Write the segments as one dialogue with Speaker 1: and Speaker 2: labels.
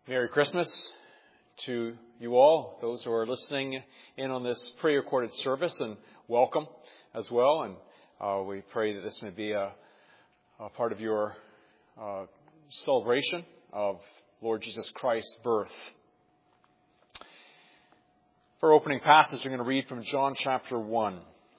Speaker 1: Merry Christmas to you all, those who are listening in on this pre-recorded service, and welcome as well. And we pray that this may be a part of your celebration of Lord Jesus Christ's birth. For our opening passage, we're going to read from John chapter 1.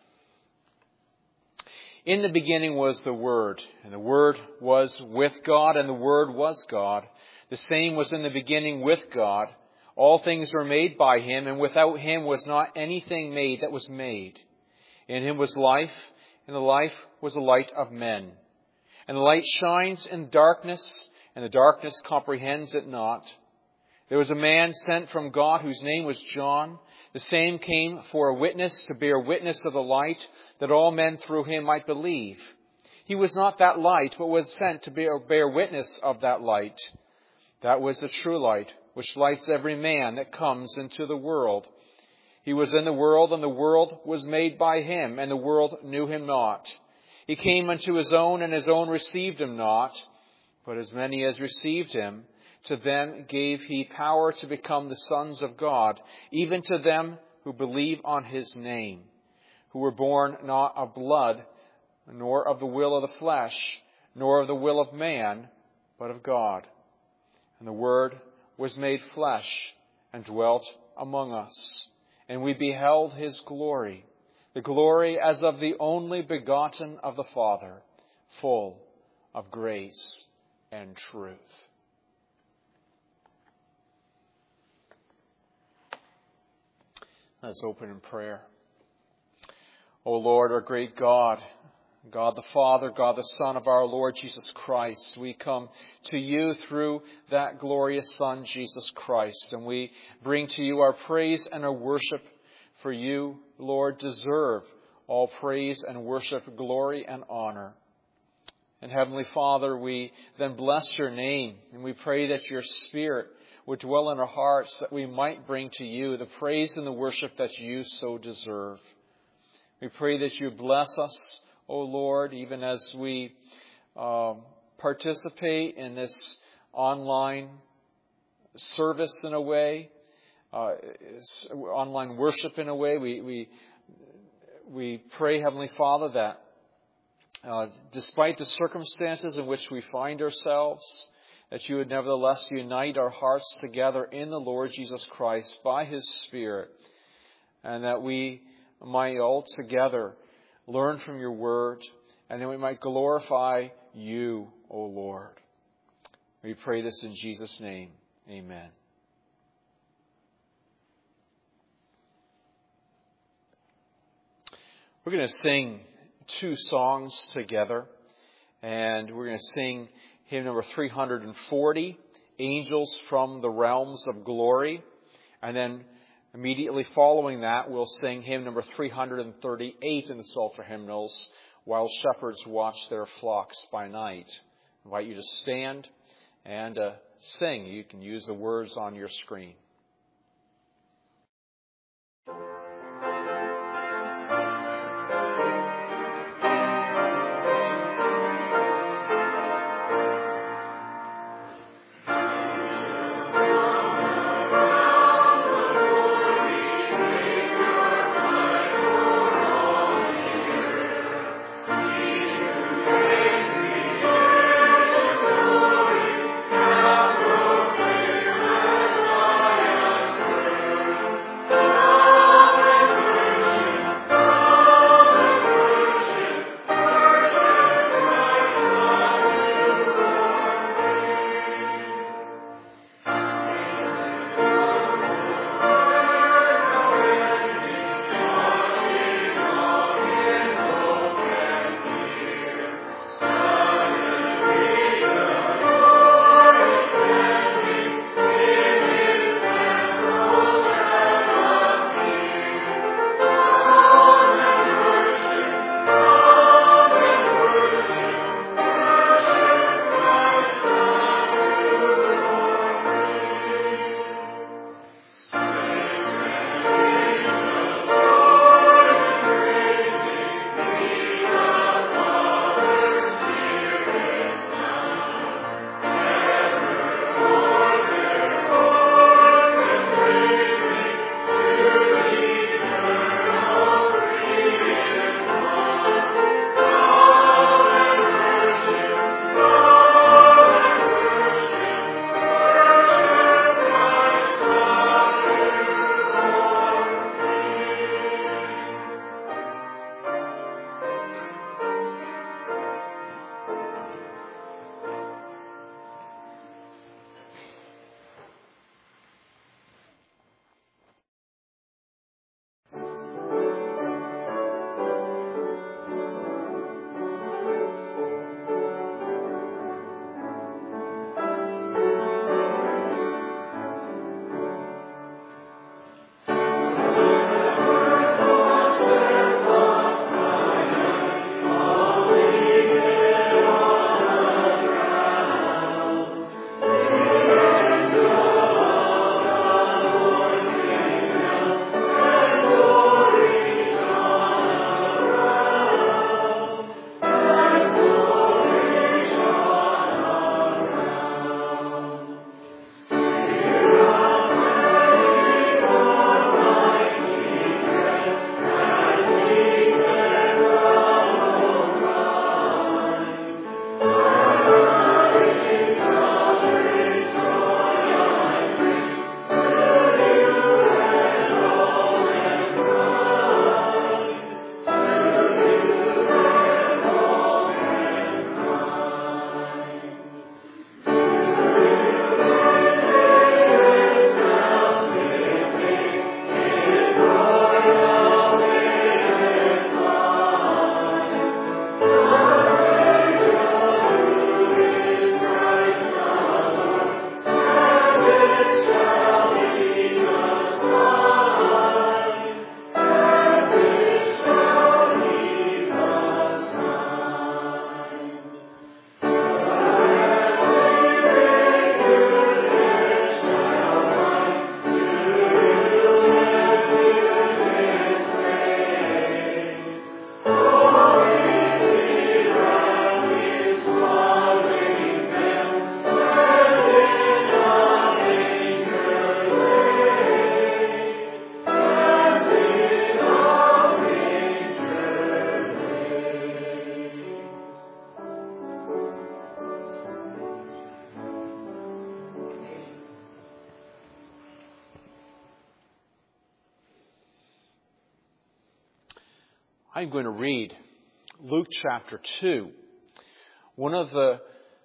Speaker 1: In the beginning was the Word, and the Word was with God, and the Word was God. The same was in the beginning with God. All things were made by Him, and without Him was not anything made that was made. In Him was life, and the life was the light of men. And the light shines in darkness, and the darkness comprehends it not. There was a man sent from God whose name was John. The same came for a witness, to bear witness of the light, that all men through him might believe. He was not that light, but was sent to bear witness of that light. That was the true light, which lights every man that comes into the world. He was in the world, and the world was made by Him, and the world knew Him not. He came unto His own, and His own received Him not. But as many as received Him, to them gave He power to become the sons of God, even to them who believe on His name, who were born not of blood, nor of the will of the flesh, nor of the will of man, but of God. And the Word was made flesh and dwelt among us. And we beheld His glory, the glory as of the only begotten of the Father, full of grace and truth. Let's open in prayer. O Lord, our great God, God the Father, God the Son of our Lord Jesus Christ, we come to you through that glorious Son, Jesus Christ, and we bring to you our praise and our worship, for you, Lord, deserve all praise and worship, glory and honor. And Heavenly Father, we then bless your name, and we pray that your Spirit would dwell in our hearts, that we might bring to you the praise and the worship that you so deserve. We pray that you bless us, O Lord, even as we participate in this online service in a way, online worship in a way. We pray, Heavenly Father, that despite the circumstances in which we find ourselves, that you would nevertheless unite our hearts together in the Lord Jesus Christ by His Spirit, and that we might all together learn from your word, and that we might glorify you, O Lord. We pray this in Jesus' name. Amen. We're going to sing two songs together, and we're going to sing hymn number 340, Angels from the Realms of Glory, and then immediately following that, we'll sing hymn number 338 in the Psalter hymnals, While Shepherds Watch Their Flocks by Night. I invite you to stand and sing. You can use the words on your screen.
Speaker 2: Glory,
Speaker 1: I'm going to read Luke chapter 2, one of the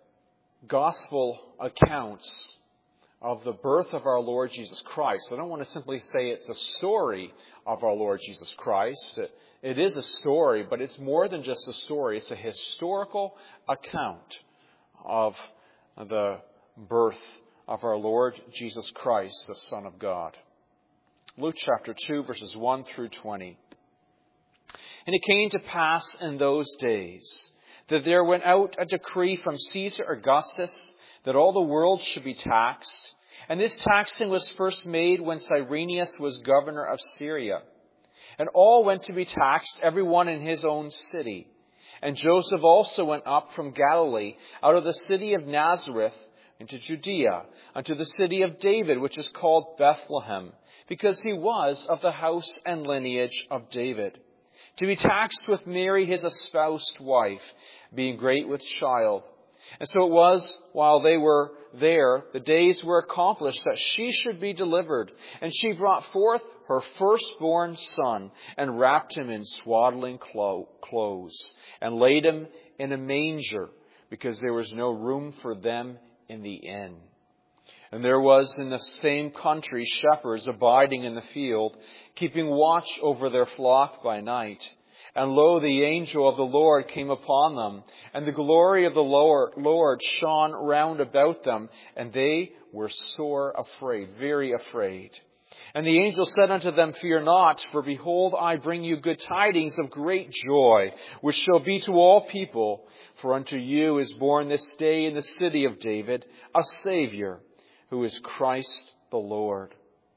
Speaker 1: gospel accounts of the birth of our Lord Jesus Christ. I don't want to simply say it's a story of our Lord Jesus Christ. It is a story, but it's more than just a story. It's a historical account of the birth of our Lord Jesus Christ, the Son of God. Luke chapter 2, verses 1 through 20. And it came to pass in those days that there went out a decree from Caesar Augustus that all the world should be taxed. And this taxing was first made when Cyrenius was governor of Syria. And all went to be taxed, every one in his own city. And Joseph also went up from Galilee, out of the city of Nazareth, into Judea, unto the city of David, which is called Bethlehem, because he was of the house and lineage of David, to be taxed with Mary his espoused wife, being great with child. And so it was, while they were there, the days were accomplished that she should be delivered. And she brought forth her firstborn son, and wrapped him in swaddling clothes, and laid him in a manger, because there was no room for them in the inn. And there was in the same country shepherds abiding in the field, keeping watch over their flock by night. And lo, the angel of the Lord came upon them, and the glory of the Lord shone round about them, and they were sore afraid, very afraid. And the angel said unto them, Fear not, for behold, I bring you good tidings of great joy, which shall be to all people. For unto you is born this day in the city of David a Savior, who is Christ the Lord.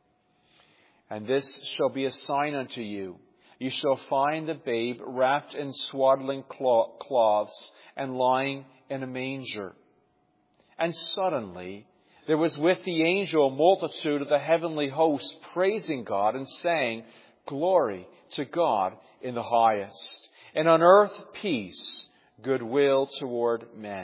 Speaker 1: And this shall be a sign unto you. You shall find the babe wrapped in swaddling cloths and lying in a manger. And suddenly there was with the angel a multitude of the heavenly host praising God and saying, Glory to God in the highest, and on earth peace, goodwill toward men.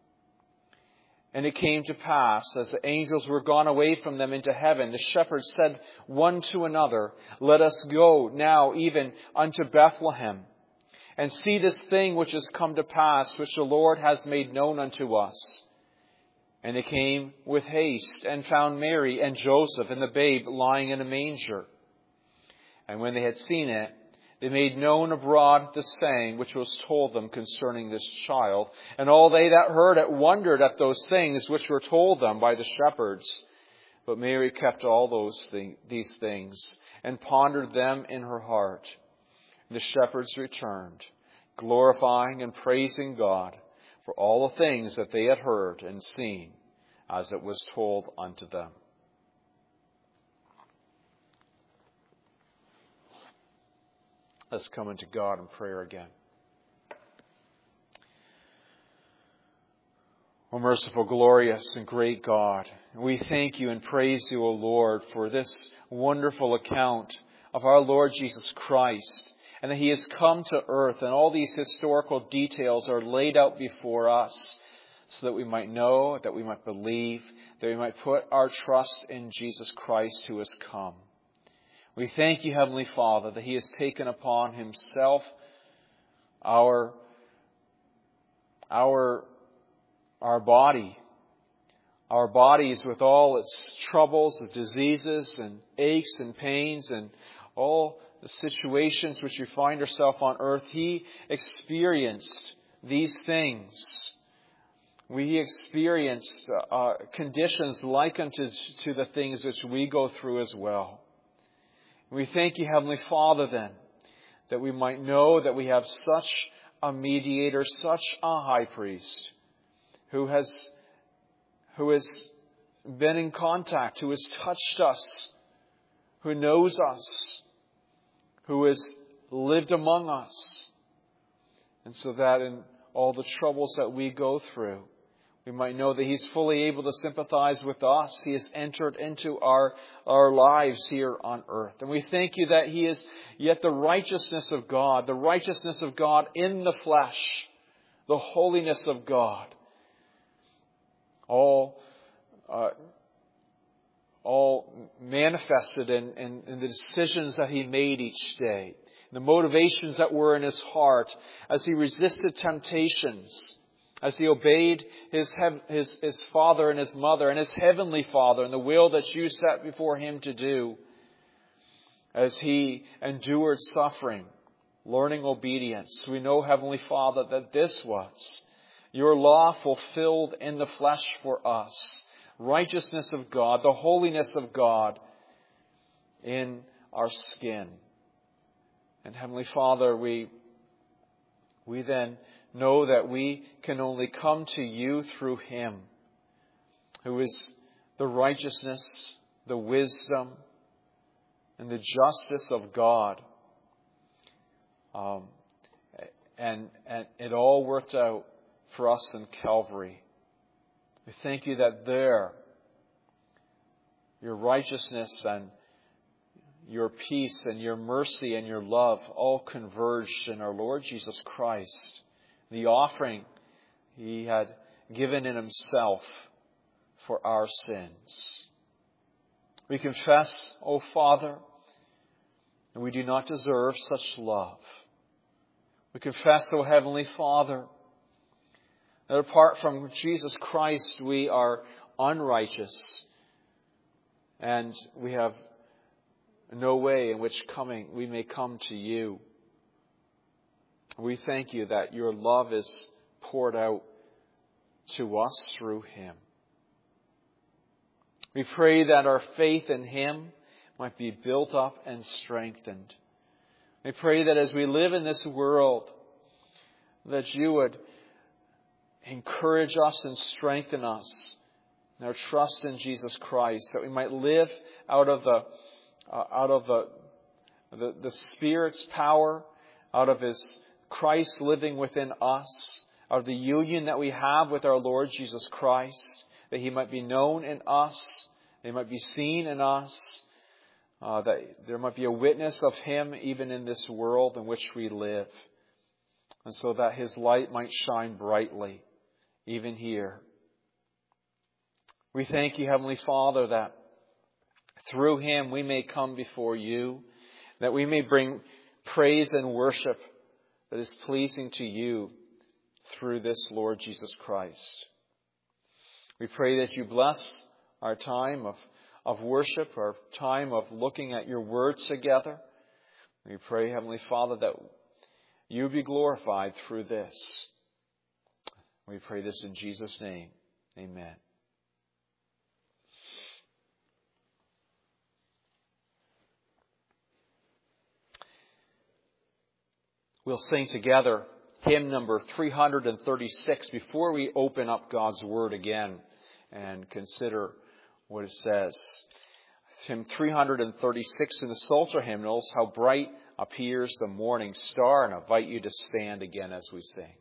Speaker 1: And it came to pass, as the angels were gone away from them into heaven, the shepherds said one to another, Let us go now even unto Bethlehem, and see this thing which is come to pass, which the Lord has made known unto us. And they came with haste, and found Mary and Joseph and the babe lying in a manger. And when they had seen it, they made known abroad the saying which was told them concerning this child. And all they that heard it wondered at those things which were told them by the shepherds. But Mary kept all these things, and pondered them in her heart. And the shepherds returned, glorifying and praising God for all the things that they had heard and seen, as it was told unto them. Let's come into God in prayer again. O merciful, glorious, and great God, we thank you and praise you, O Lord, for this wonderful account of our Lord Jesus Christ, and that he has come to earth, and all these historical details are laid out before us so that we might know, that we might believe, that we might put our trust in Jesus Christ who has come. We thank you, Heavenly Father, that he has taken upon himself our body, our bodies with all its troubles, and diseases, and aches and pains, and all the situations which we find ourselves on earth. He experienced these things. We experienced conditions like unto the things which we go through as well. We thank you, Heavenly Father, then, that we might know that we have such a mediator, such a high priest, who has been in contact, who has touched us, who knows us, who has lived among us. And so that in all the troubles that we go through, we might know that he's fully able to sympathize with us. He has entered into our lives here on earth. And we thank you that he is yet the righteousness of God in the flesh, the holiness of God, all manifested in the decisions that he made each day, the motivations that were in his heart, as he resisted temptations, as he obeyed his father and his mother and his heavenly Father and the will that you set before him to do, as he endured suffering, learning obedience. We know, Heavenly Father, that this was your law fulfilled in the flesh for us. Righteousness of God, the holiness of God in our skin. And Heavenly Father, we then know that we can only come to you through him, who is the righteousness, the wisdom, and the justice of God. And it all worked out for us in Calvary. We thank you that there, your righteousness and your peace and your mercy and your love all converged in our Lord Jesus Christ. The offering he had given in himself for our sins. We confess, O Father, that we do not deserve such love. We confess, O Heavenly Father, that apart from Jesus Christ we are unrighteous and we have no way in which we may come to you. We thank you that your love is poured out to us through him. We pray that our faith in him might be built up and strengthened. We pray that as we live in this world, that you would encourage us and strengthen us in our trust in Jesus Christ, that we might live out of the Spirit's power, out of his Christ living within us, out of the union that we have with our Lord Jesus Christ, that he might be known in us, that he might be seen in us, that there might be a witness of him even in this world in which we live, and so that his light might shine brightly even here. We thank you, Heavenly Father, that through him we may come before you, that we may bring praise and worship that is pleasing to you through this Lord Jesus Christ. We pray that you bless our time of worship, our time of looking at your word together. We pray, Heavenly Father, that you be glorified through this. We pray this in Jesus' name. Amen. We'll sing together hymn number 336 before we open up God's Word again and consider what it says. Hymn 336 in the Psalter hymnals, How Bright Appears the Morning Star, and I invite you to stand again as we sing.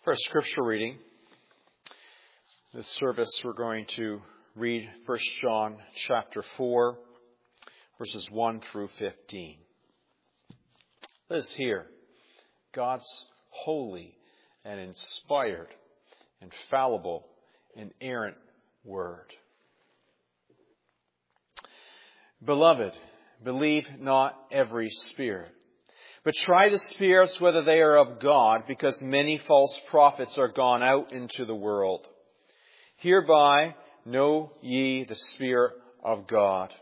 Speaker 1: For our scripture reading, this service we're going to read 1 John chapter 4, verses 1 through 15. Let us hear God's holy and inspired, infallible, inerrant word. Beloved, believe not every spirit, but try the spirits whether they are of God, because many false prophets are gone out into the world. Hereby know ye the Spirit of God.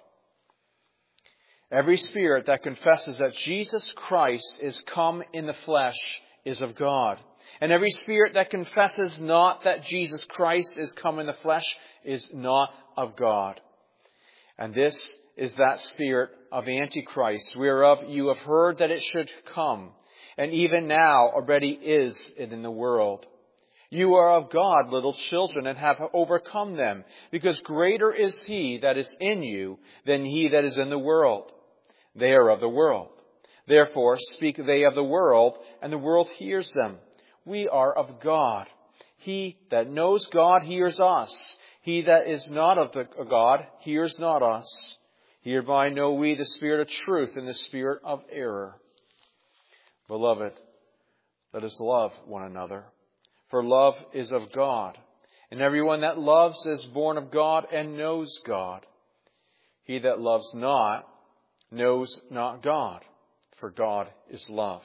Speaker 1: Every spirit that confesses that Jesus Christ is come in the flesh is of God. And every spirit that confesses not that Jesus Christ is come in the flesh is not of God. And this is that spirit of Antichrist, whereof you have heard that it should come, and even now already is it in the world. You are of God, little children, and have overcome them, because greater is he that is in you than he that is in the world. They are of the world. Therefore speak they of the world, and the world hears them. We are of God. He that knows God hears us. He that is not of God hears not us. Hereby know we the spirit of truth and the spirit of error. Beloved, let us love one another, for love is of God, and everyone that loves is born of God and knows God. He that loves not knows not God, for God is love.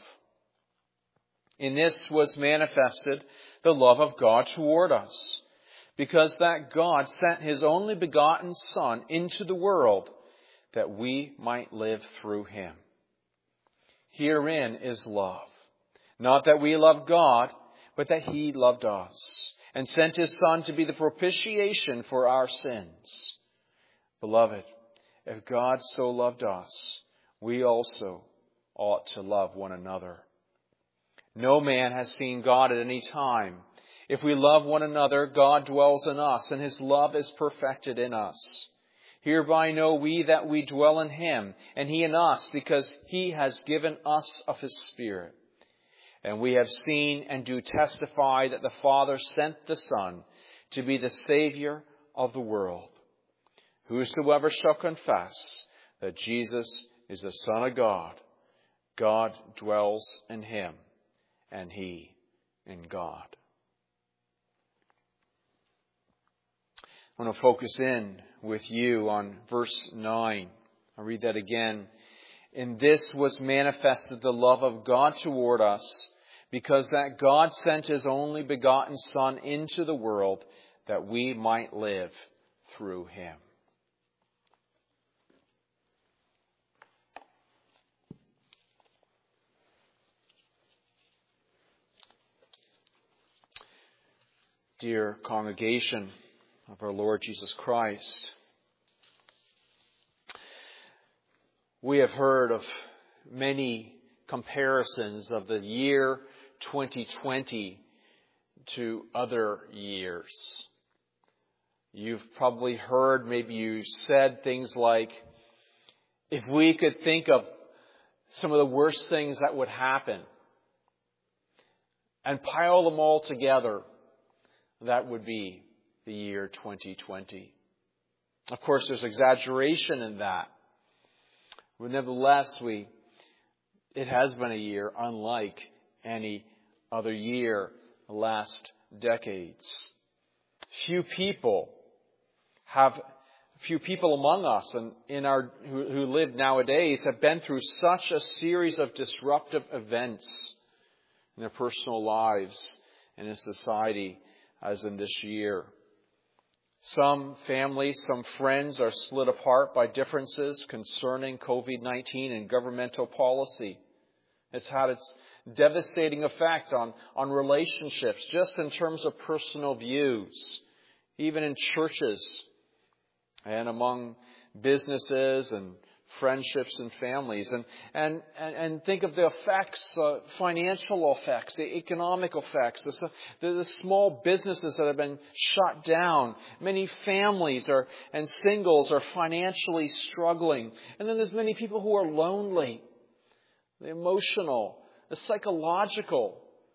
Speaker 1: In this was manifested the love of God toward us, because that God sent his only begotten Son into the world, that we might live through him. Herein is love, not that we loved God, but that he loved us, and sent his Son to be the propitiation for our sins. Beloved, if God so loved us, we also ought to love one another. No man has seen God at any time. If we love one another, God dwells in us, and his love is perfected in us. Hereby know we that we dwell in him, and he in us, because he has given us of his Spirit. And we have seen and do testify that the Father sent the Son to be the Savior of the world. Whosoever shall confess that Jesus is the Son of God, God dwells in him, and he in God. I want to focus in with you on verse 9. I'll read that again. In this was manifested the love of God toward us, because that God sent his only begotten Son into the world, that we might live through him. Dear congregation of our Lord Jesus Christ, we have heard of many comparisons of the year 2020 to other years. You've probably heard, maybe you said things like, if we could think of some of the worst things that would happen and pile them all together, that would be the year 2020. Of course, there's exaggeration in that. But nevertheless, it has been a year unlike any other year the last decades. Few people among us and who live nowadays have been through such a series of disruptive events in their personal lives and in society as in this year. Some families, some friends are split apart by differences concerning COVID-19 and governmental policy. It's had its devastating effect on relationships, just in terms of personal views, even in churches and among businesses and friendships and families. And think of the effects, financial effects, the economic effects, the small businesses that have been shut down. Many families and singles are financially struggling. And then there's many people who are lonely. The emotional, the psychological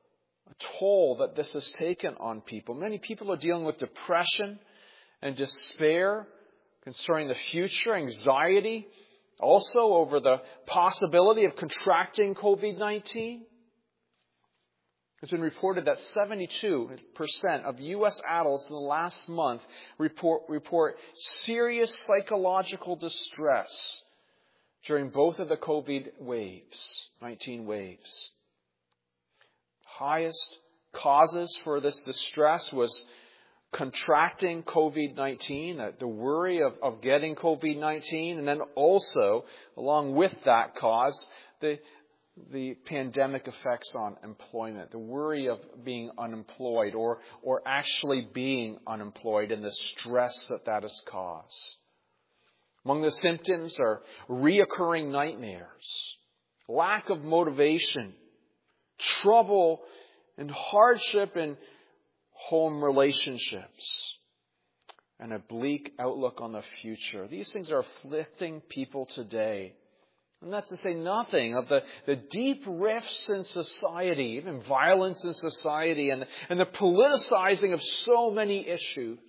Speaker 1: toll that this has taken on people. Many people are dealing with depression and despair concerning the future, anxiety, also over the possibility of contracting COVID-19. It's been reported that 72% of U.S. adults in the last month report serious psychological distress during both of the COVID-19 waves. Highest causes for this distress was contracting COVID-19, the worry of getting COVID-19, and then also, along with that cause, the pandemic effects on employment, the worry of being unemployed or actually being unemployed and the stress that has caused. Among the symptoms are reoccurring nightmares, lack of motivation, trouble and hardship in home relationships, and a bleak outlook on the future. These things are afflicting people today. And that's to say nothing of the deep rifts in society, even violence in society, and the politicizing of so many issues.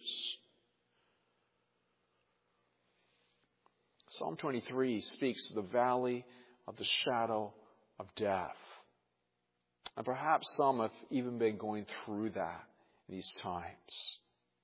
Speaker 1: Psalm 23 speaks of the valley of the shadow of death. And perhaps some have even been going through that these times.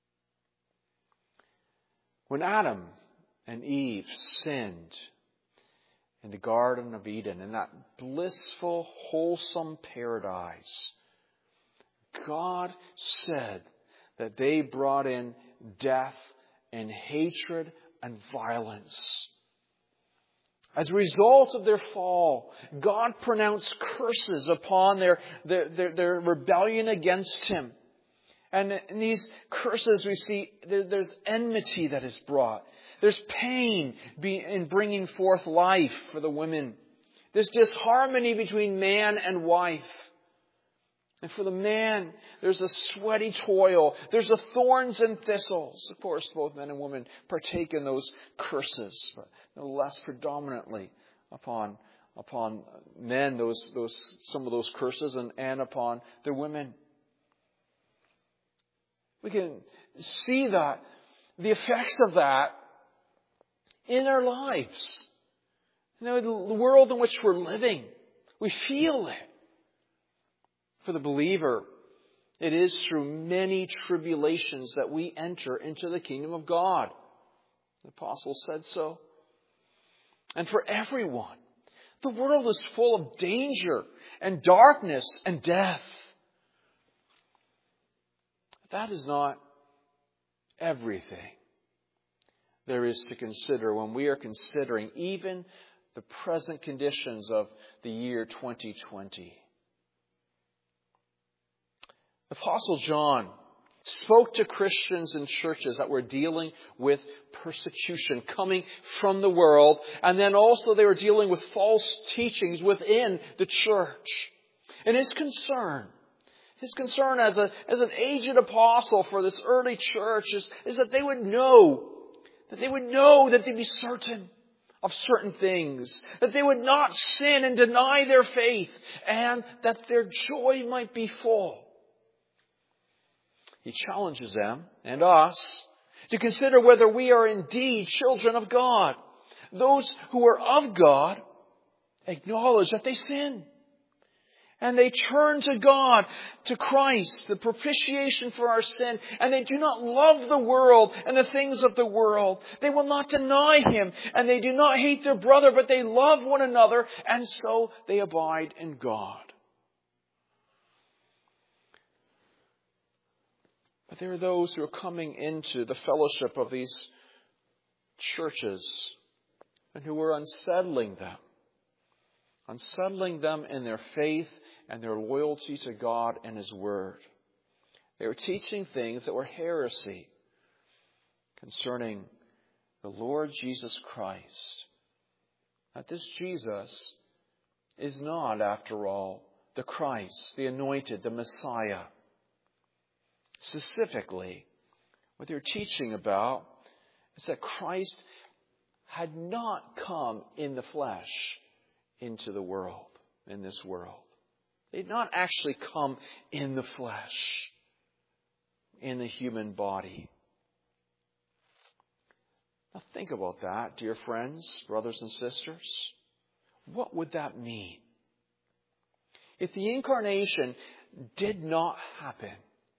Speaker 1: When Adam and Eve sinned in the Garden of Eden, in that blissful, wholesome paradise, God said that they brought in death and hatred and violence. As a result of their fall, God pronounced curses upon their rebellion against Him. And in these curses we see there's enmity that is brought. There's pain in bringing forth life for the women. There's disharmony between man and wife. And for the man, there's a sweaty toil. There's the thorns and thistles. Of course, both men and women partake in those curses, but no less predominantly upon men, some of those curses, and upon their women. We can see that, the effects of that in our lives. You know, the world in which we're living, we feel it. For the believer, it is through many tribulations that we enter into the kingdom of God. The apostle said so. And for everyone, the world is full of danger and darkness and death. That is not everything there is to consider when we are considering even the present conditions of the year 2020. Apostle John spoke to Christians in churches that were dealing with persecution coming from the world, and then also they were dealing with false teachings within the church. And his concern as an aged apostle for this early church is that they would know, that they'd be certain of certain things, that they would not sin and deny their faith, and that their joy might be full. He challenges them and us to consider whether we are indeed children of God. Those who are of God acknowledge that they sin. And they turn to God, to Christ, the propitiation for our sin. And they do not love the world and the things of the world. They will not deny Him. And they do not hate their brother, but they love one another. And so they abide in God. But there are those who are coming into the fellowship of these churches and who are unsettling them in their faith and their loyalty to God and His Word. They were teaching things that were heresy concerning the Lord Jesus Christ. That this Jesus is not, after all, the Christ, the Anointed, the Messiah. Specifically, what they're teaching about is that Christ had not come in the flesh into the world, in this world. They did not actually come in the flesh, in the human body. Now think about that, dear friends, brothers and sisters. What would that mean? If the incarnation did not happen,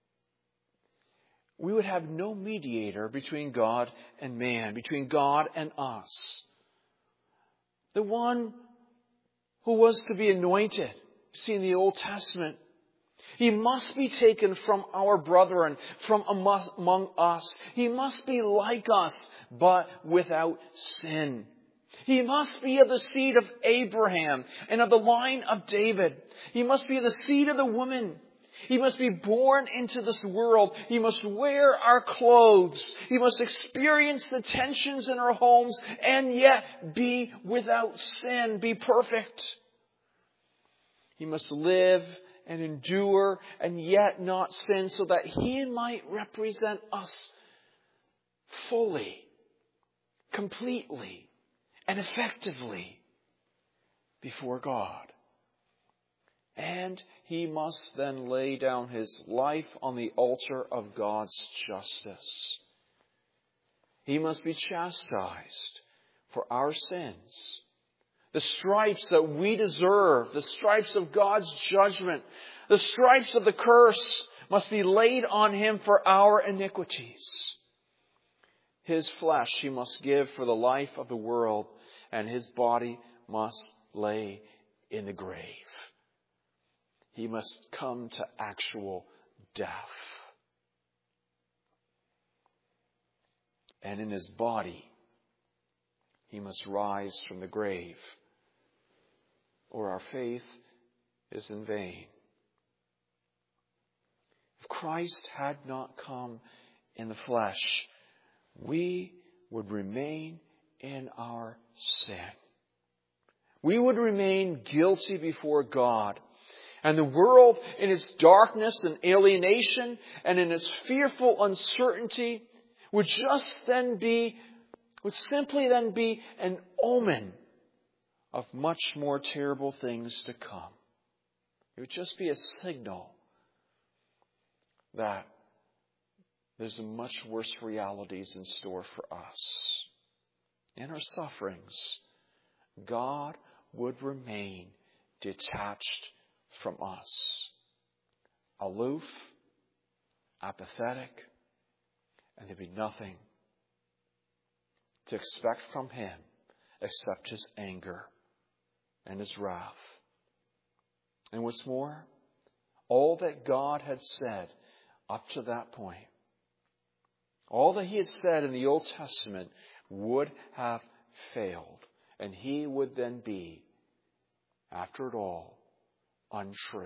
Speaker 1: we would have no mediator between God and man, between God and us. The one who was to be anointed, see in the Old Testament, he must be taken from our brethren, from among us. He must be like us, but without sin. He must be of the seed of Abraham and of the line of David. He must be of the seed of the woman. He must be born into this world. He must wear our clothes. He must experience the tensions in our homes and yet be without sin, be perfect. He must live and endure and yet not sin so that he might represent us fully, completely, and effectively before God. And he must then lay down his life on the altar of God's justice. He must be chastised for our sins. The stripes that we deserve, the stripes of God's judgment, the stripes of the curse must be laid on him for our iniquities. His flesh he must give for the life of the world, and his body must lay in the grave. He must come to actual death. And in his body, he must rise from the grave, or our faith is in vain. If Christ had not come in the flesh, we would remain in our sin. We would remain guilty before God. And the world in its darkness and alienation and in its fearful uncertainty would simply then be an omen of much more terrible things to come. It would just be a signal that there's much worse realities in store for us. In our sufferings, God would remain detached from us, aloof, apathetic, and there'd be nothing to expect from him except his anger and his wrath. And what's more, all that God had said up to that point, all that he had said in the Old Testament would have failed, and he would then be, after it all, untrue.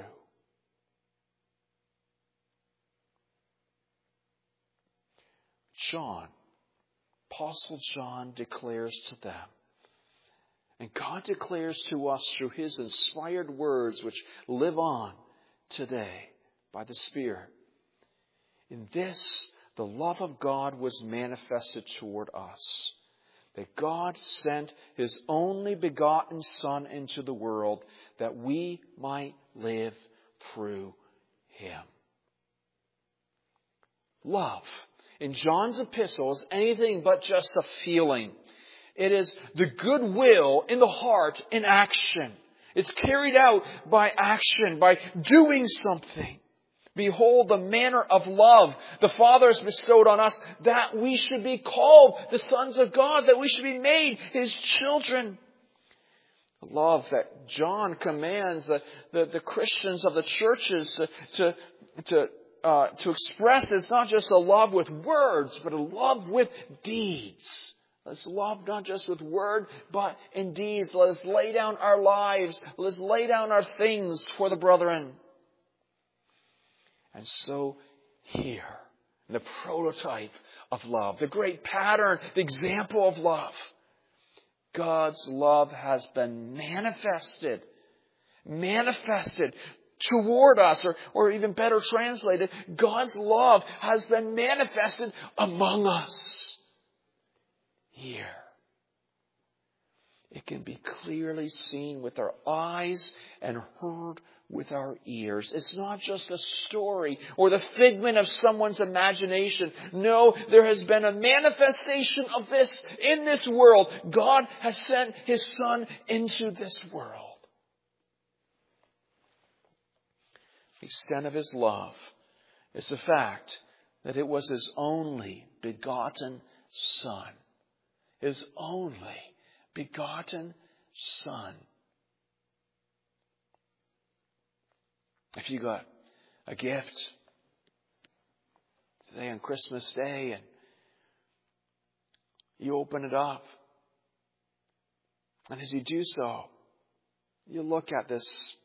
Speaker 1: John, Apostle John, declares to them, and God declares to us through his inspired words which live on today by the Spirit. In this, the love of God was manifested toward us, that God sent his only begotten Son into the world that we might live through him. Love, in John's epistle, is anything but just a feeling. It is the goodwill in the heart in action. It's carried out by action, by doing something. Behold the manner of love the Father has bestowed on us, that we should be called the sons of God, that we should be made his children. Love that John commands the Christians of the churches to express is not just a love with words, but a love with deeds. Let's love not just with word, but in deeds. Let us lay down our lives. Let us lay down our things for the brethren. And so here, the prototype of love, the great pattern, the example of love, God's love has been manifested toward us, or even better translated, God's love has been manifested among us here.
Speaker 2: It can be clearly seen with our eyes and heard with our ears. It's not just a story or the figment of someone's imagination. No, there has been a manifestation of this in this world. God has sent His Son into this world. The extent of His love is the fact that it was His only begotten Son. His only begotten Son. If you got a gift today on Christmas Day and you open it up, and as you do so, you look at this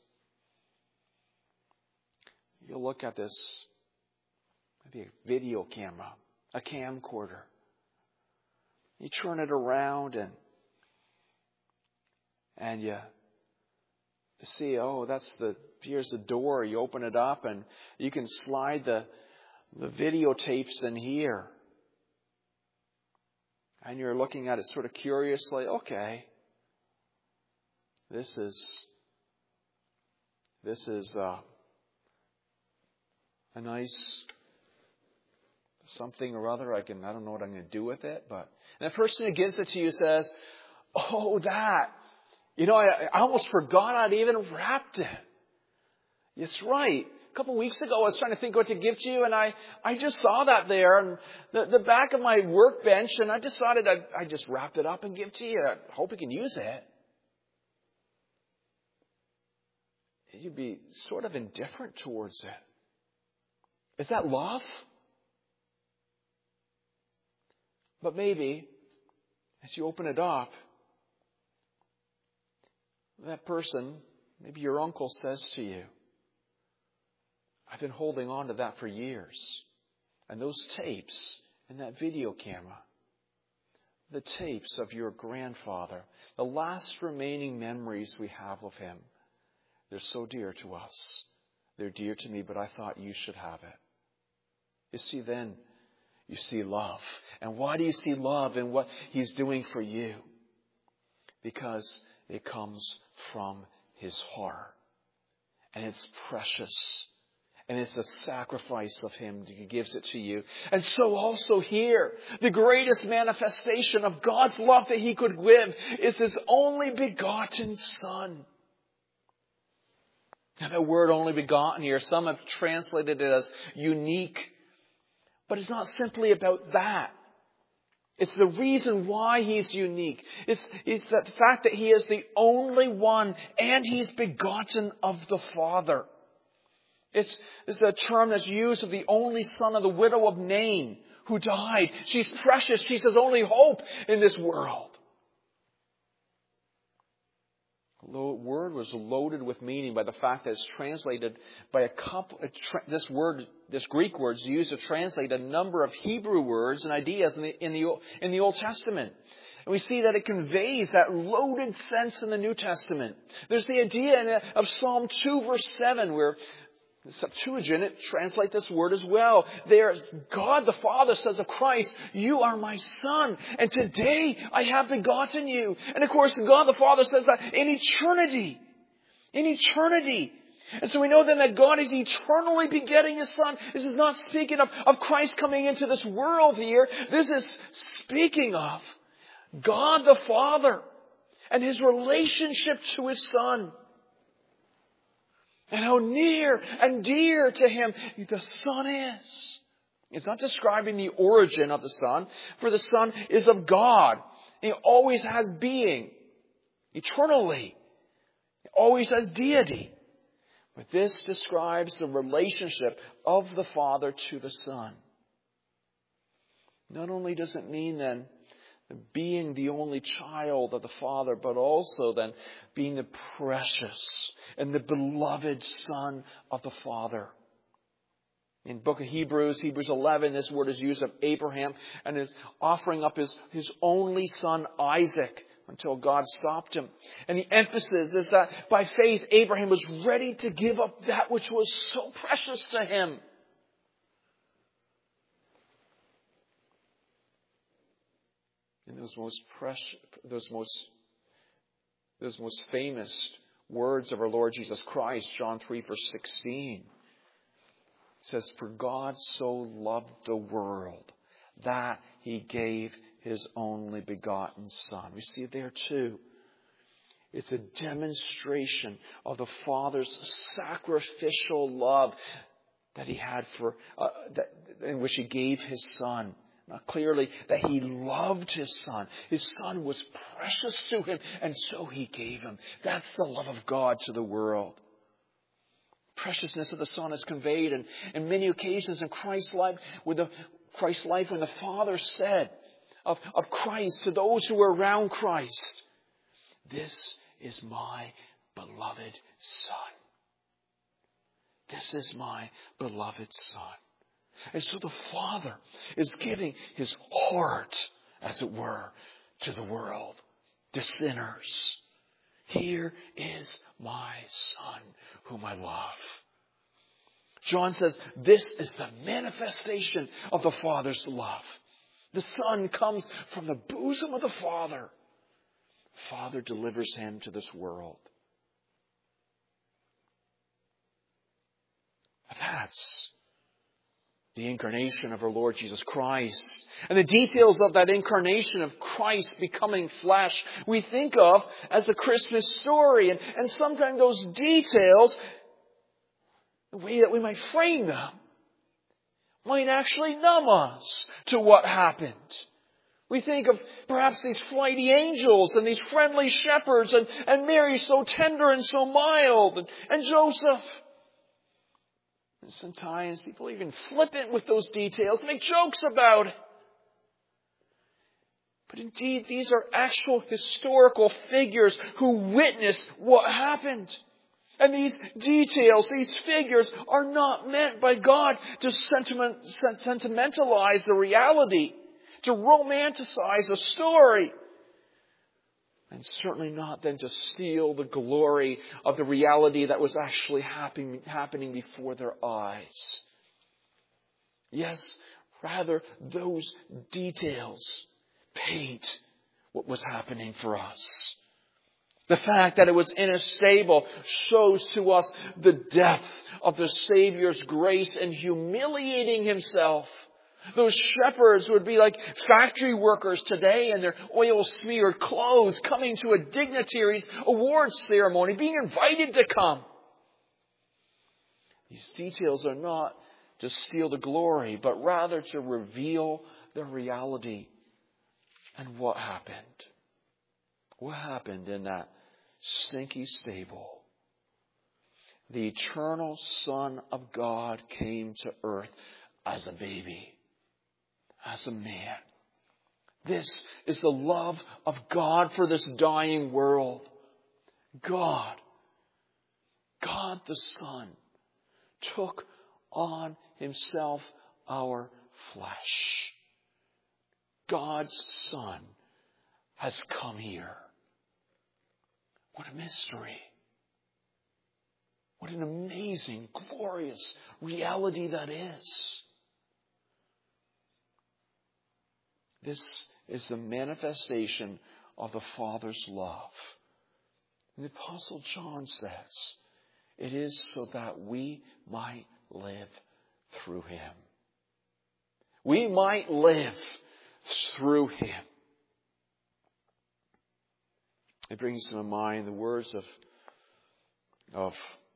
Speaker 2: maybe a video camera, a camcorder. You turn it around and you see, here's the door. You open it up and you can slide the videotapes in here. And you're looking at it sort of curiously. Okay, this is a nice something or other. I don't know what I'm going to do with it, and the person who gives it to you says, "Oh, that. I almost forgot I'd even wrapped it." It's right. A couple of weeks ago, I was trying to think what to give to you, and I just saw that there on the back of my workbench, and I decided I'd just wrap it up and give to you. I hope you can use it. You'd be sort of indifferent towards it. Is that love? But maybe, as you open it up, that person, maybe your uncle, says to you, "I've been holding on to that for years." And those tapes and that video camera, the tapes of your grandfather, the last remaining memories we have of him, they're so dear to us. They're dear to me, but I thought you should have it. You see, then you see love. And why do you see love in what He's doing for you? Because it comes from His heart. And it's precious. And it's the sacrifice of Him that He gives it to you. And so also here, the greatest manifestation of God's love that He could give is His only begotten Son. Now, the word only begotten here, some have translated it as unique. But it's not simply about that. It's the reason why He's unique. It's the fact that He is the only one and He's begotten of the Father. It's a term that's used of the only son of the widow of Nain who died. She's precious. She's His only hope in this world. The word was loaded with meaning by the fact that it's translated by this Greek word is used to translate a number of Hebrew words and ideas in the Old Testament. And we see that it conveys that loaded sense in the New Testament. There's the idea of Psalm 2 verse 7 where the Septuagint translate this word as well. There's God the Father says of Christ, "You are my Son, and today I have begotten you." And of course, God the Father says that in eternity. In eternity. And so we know then that God is eternally begetting His Son. This is not speaking of Christ coming into this world here. This is speaking of God the Father and His relationship to His Son. And how near and dear to Him the Son is. It's not describing the origin of the Son, for the Son is of God. He always has being, eternally. He always has deity. But this describes the relationship of the Father to the Son. Not only does it mean then being the only child of the Father, but also then being the precious and the beloved Son of the Father. In the book of Hebrews 11, this word is used of Abraham and is offering up his only son Isaac until God stopped him. And the emphasis is that by faith Abraham was ready to give up that which was so precious to him. And those most Those most famous words of our Lord Jesus Christ, John 3, verse 16. It says, "For God so loved the world that He gave His only begotten Son." We see it there too. It's a demonstration of the Father's sacrificial love that He had in which He gave His Son. Now, clearly that He loved His Son. His Son was precious to Him, and so He gave Him. That's the love of God to the world. Preciousness of the Son is conveyed in many occasions in Christ's life, when the Father said of Christ to those who were around Christ, "This is my beloved Son. This is my beloved Son." And so the Father is giving His heart, as it were, to the world, to sinners. "Here is my Son, whom I love." John says this is the manifestation of the Father's love. The Son comes from the bosom of the Father. The Father delivers Him to this world. That's the incarnation of our Lord Jesus Christ. And the details of that incarnation of Christ becoming flesh we think of as the Christmas story. And sometimes those details, the way that we might frame them, might actually numb us to what happened. We think of perhaps these flighty angels and these friendly shepherds and Mary so tender and so mild and Joseph. And sometimes people even flippant with those details, make jokes about it. But indeed, these are actual historical figures who witnessed what happened. And these details, these figures, are not meant by God to sentimentalize the reality, to romanticize a story. And certainly not then to steal the glory of the reality that was actually happening before their eyes. Yes, rather those details paint what was happening for us. The fact that it was in a stable shows to us the depth of the Savior's grace in humiliating Himself. Those shepherds would be like factory workers today in their oil-smeared clothes, coming to a dignitary's awards ceremony, being invited to come. These details are not to steal the glory, but rather to reveal the reality. And what happened? What happened in that stinky stable? The eternal Son of God came to earth as a baby, as a man. This is the love of God for this dying world. God the Son, took on Himself our flesh. God's Son has come here. What a mystery. What an amazing, glorious reality that is. This is the manifestation of the Father's love. And the Apostle John says, it is so that we might live through Him. We might live through Him. It brings to my mind the words of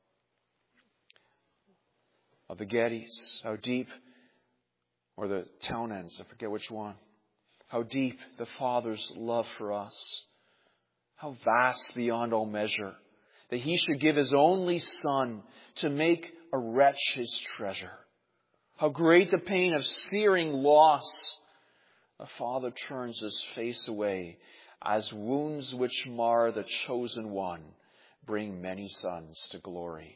Speaker 2: the Gettys. How deep, or the Townends, I forget which one. How deep the Father's love for us. How vast beyond all measure. That He should give His only Son to make a wretch His treasure. How great the pain of searing loss. The Father turns His face away, as wounds which mar the chosen one bring many sons to glory.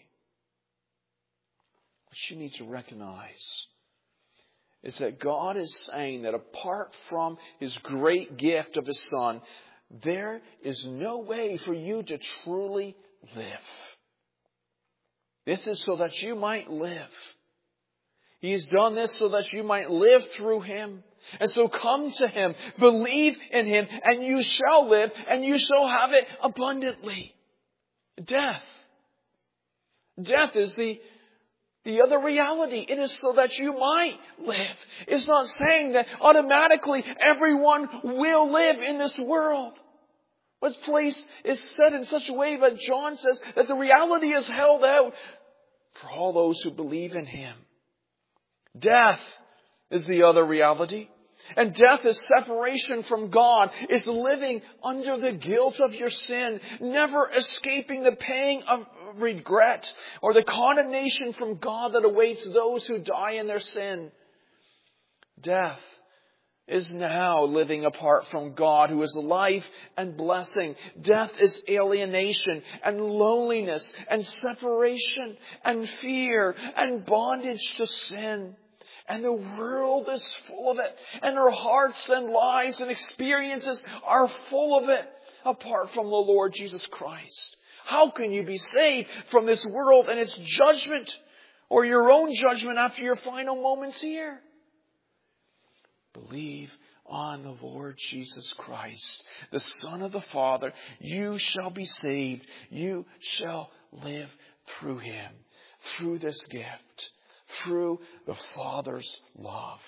Speaker 2: What you need to recognize is that God is saying that apart from His great gift of His Son, there is no way for you to truly live. This is so that you might live. He has done this so that you might live through Him. And so come to Him, believe in Him, and you shall live, and you shall have it abundantly. Death. Death is the other reality. It is so that you might live. It's not saying that automatically everyone will live in this world. What's placed is said in such a way that John says that the reality is held out for all those who believe in Him. Death is the other reality. And death is separation from God. It's living under the guilt of your sin, never escaping the pain of regret or the condemnation from God that awaits those who die in their sin. Death is now living apart from God, who is life and blessing. Death is alienation and loneliness and separation and fear and bondage to sin. And the world is full of it. And our hearts and lives and experiences are full of it apart from the Lord Jesus Christ. How can you be saved from this world and its judgment or your own judgment after your final moments here? Believe on the Lord Jesus Christ, the Son of the Father. You shall be saved. You shall live through Him, through this gift, through the Father's love.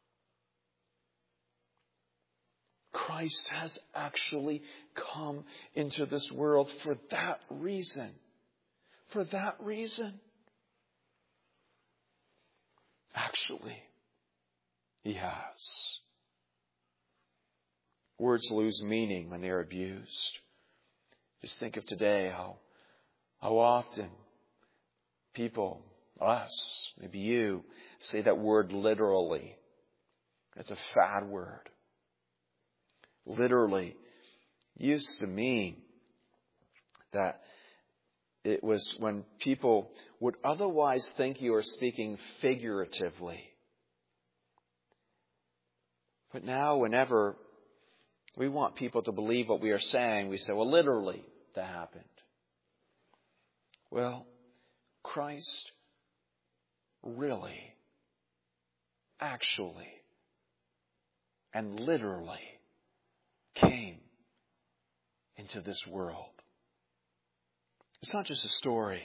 Speaker 2: Christ has actually come into this world for that reason. For that reason. Actually, He has. Words lose meaning when they are abused. Just think of today, how often people, us, maybe you, say that word literally. It's a fad word. Literally used to mean that it was when people would otherwise think you are speaking figuratively. But now whenever we want people to believe what we are saying, we say, well, literally, that happened. Well, Christ really, actually, and literally came into this world. It's not just a story.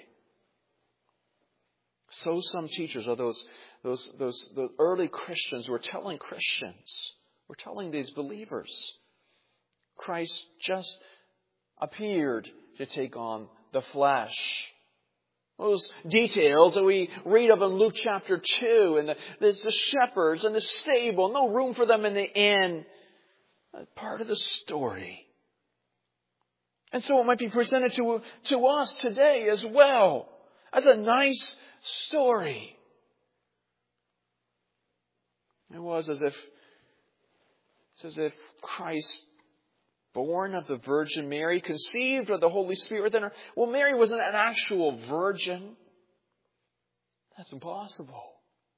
Speaker 2: So some teachers, or those early Christians were telling these believers, Christ just appeared to take on the flesh. Those details that we read of in Luke chapter 2, and the shepherds and the stable, no room for them in the inn. Part of the story. And so it might be presented to us today as well as a nice story. It was as if Christ, born of the Virgin Mary, conceived of the Holy Spirit within her. Well, Mary wasn't an actual virgin. That's impossible.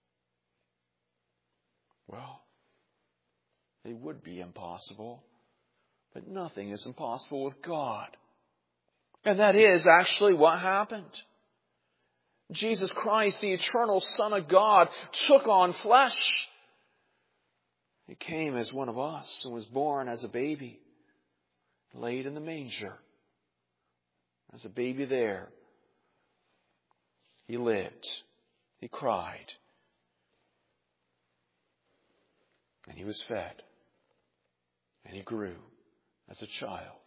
Speaker 2: Well, it would be impossible. But nothing is impossible with God. And that is actually what happened. Jesus Christ, the eternal Son of God, took on flesh. He came as one of us and was born as a baby, laid in the manger. As a baby there, He lived. He cried. And He was fed. And He grew as a child.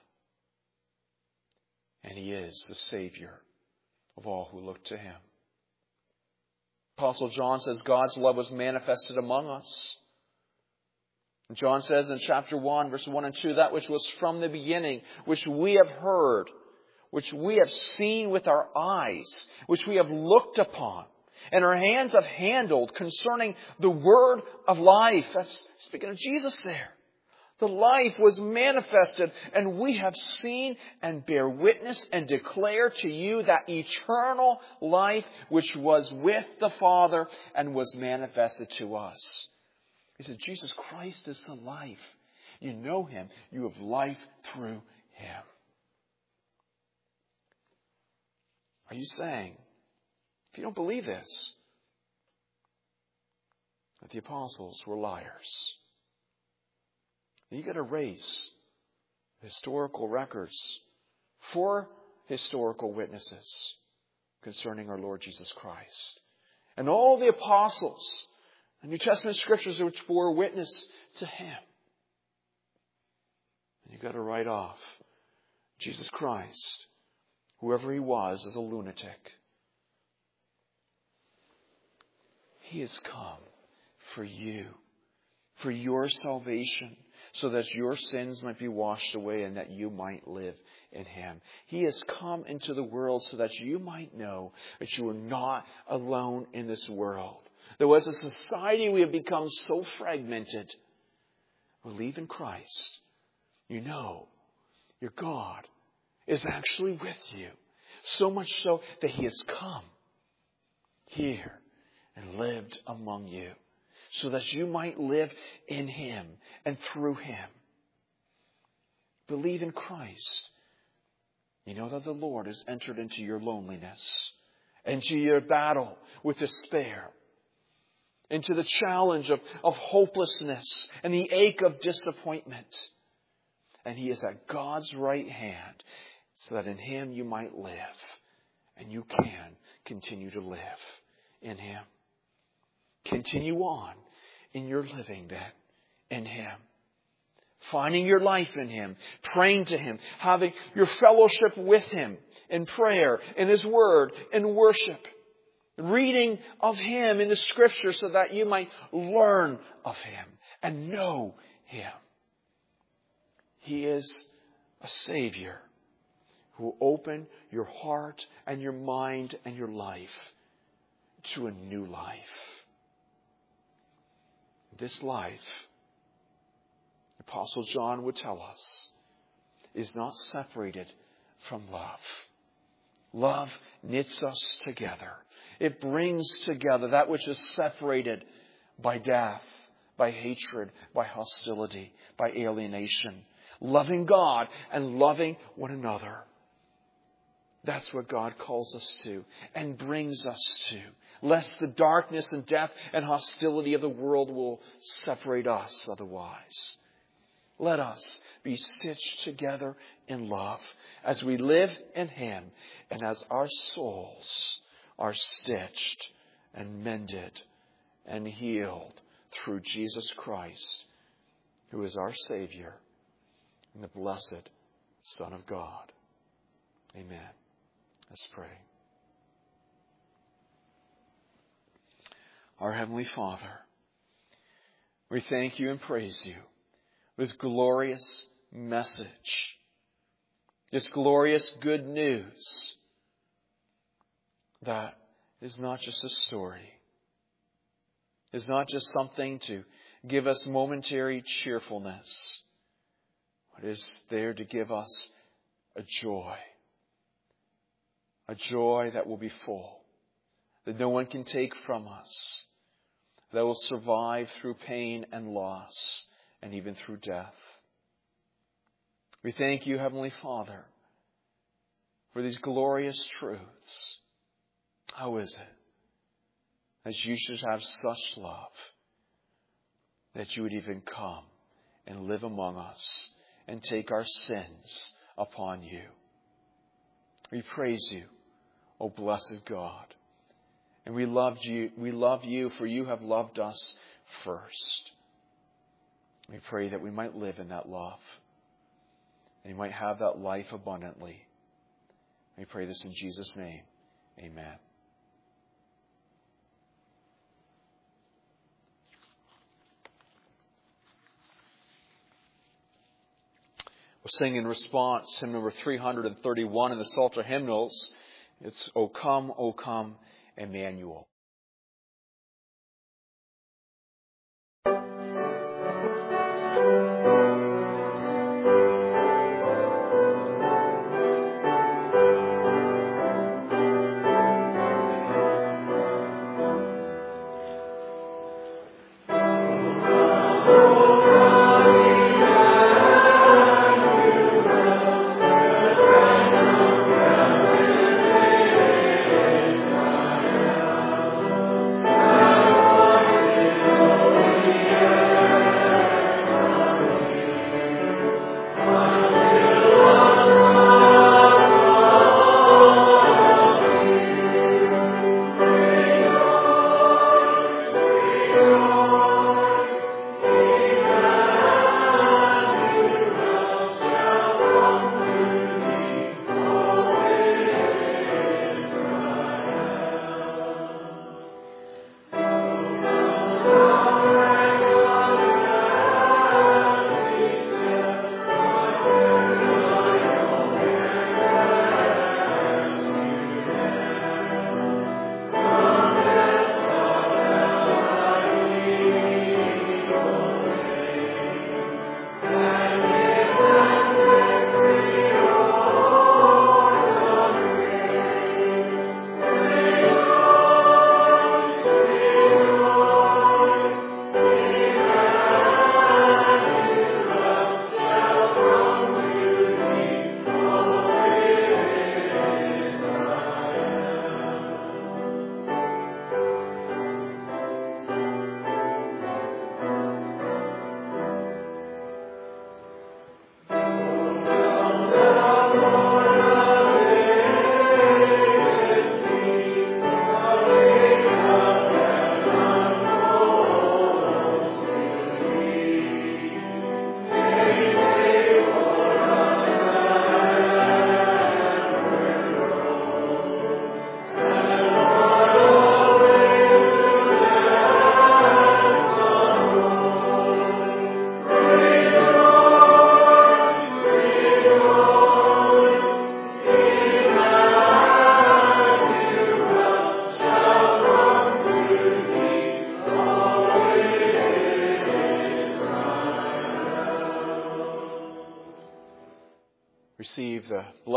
Speaker 2: And He is the Savior of all who look to Him. Apostle John says God's love was manifested among us. And John says in chapter 1, verse 1 and 2, that which was from the beginning, which we have heard, which we have seen with our eyes, which we have looked upon, and our hands have handled concerning the word of life. That's speaking of Jesus there. The life was manifested, and we have seen and bear witness and declare to you that eternal life which was with the Father and was manifested to us. He said, Jesus Christ is the life. You know Him. You have life through Him. Are you saying, if you don't believe this, that the apostles were liars? You got to erase historical records for historical witnesses concerning our Lord Jesus Christ. And all the apostles and New Testament scriptures which bore witness to Him. And you've got to write off Jesus Christ, whoever He was, as a lunatic. He has come for you, for your salvation, so that your sins might be washed away and that you might live in Him. He has come into the world so that you might know that you are not alone in this world. Though as a society we have become so fragmented, believe in Christ. You know your God is actually with you. So much so that He has come here and lived among you, so that you might live in Him and through Him. Believe in Christ. You know that the Lord has entered into your loneliness, into your battle with despair, into the challenge of hopelessness and the ache of disappointment. And He is at God's right hand, so that in Him you might live, and you can continue to live in Him. Continue on in your living then in Him. Finding your life in Him, praying to Him, having your fellowship with Him in prayer, in His Word, in worship. Reading of Him in the Scripture so that you might learn of Him and know Him. He is a Savior who will open your heart and your mind and your life to a new life. This life, Apostle John would tell us, is not separated from love. Love knits us together. It brings together that which is separated by death, by hatred, by hostility, by alienation. Loving God and loving one another. That's what God calls us to and brings us to. Lest the darkness and death and hostility of the world will separate us otherwise. Let us be stitched together in love as we live in Him and as our souls are stitched and mended and healed through Jesus Christ, who is our Savior and the blessed Son of God. Amen. Let's pray. Our Heavenly Father, we thank You and praise You for this glorious message, this glorious good news that is not just a story. It's not just something to give us momentary cheerfulness, but it is there to give us a joy that will be full, that no one can take from us, that will survive through pain and loss and even through death. We thank You, Heavenly Father, for these glorious truths. How is it that You should have such love that You would even come and live among us and take our sins upon You? We praise You, O blessed God. And we love You, for You have loved us first. We pray that we might live in that love and we might have that life abundantly. We pray this in Jesus' name. Amen. We'll sing in response hymn number 331 in the Psalter hymnals. It's O Come, Emmanuel.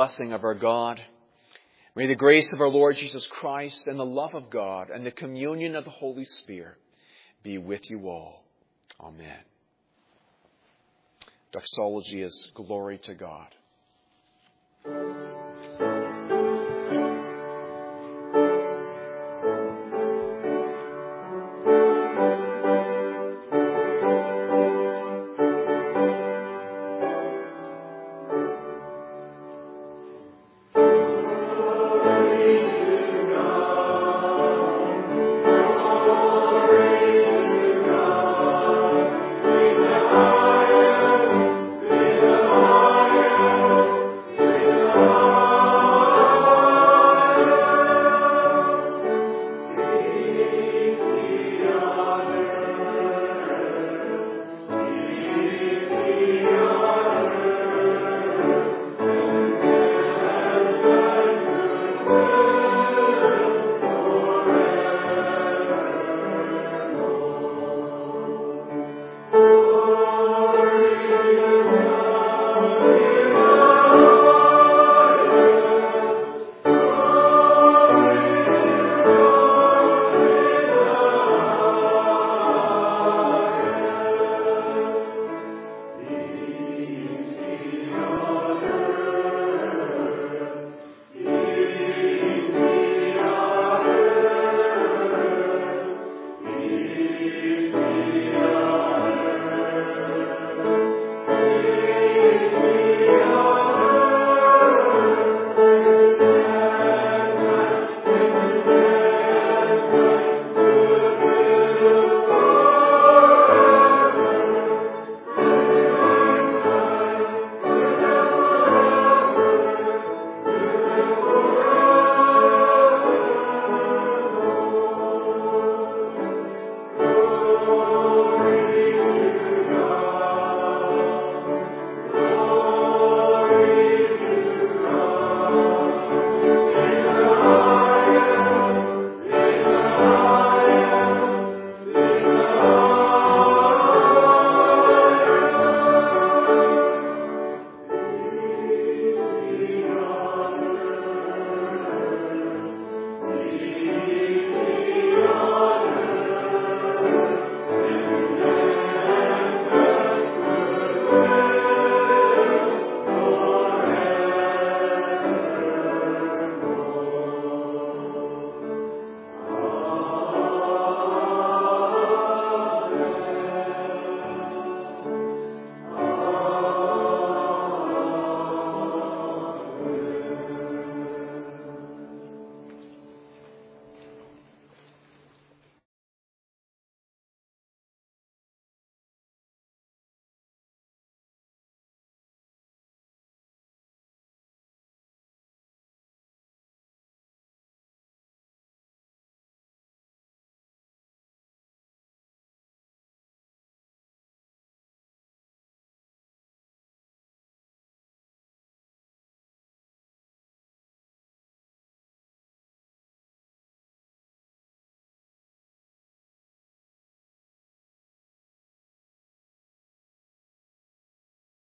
Speaker 1: blessing of our God. May the grace of our Lord Jesus Christ and the love of God and the communion of the Holy Spirit be with you all. Amen. Doxology is glory to God.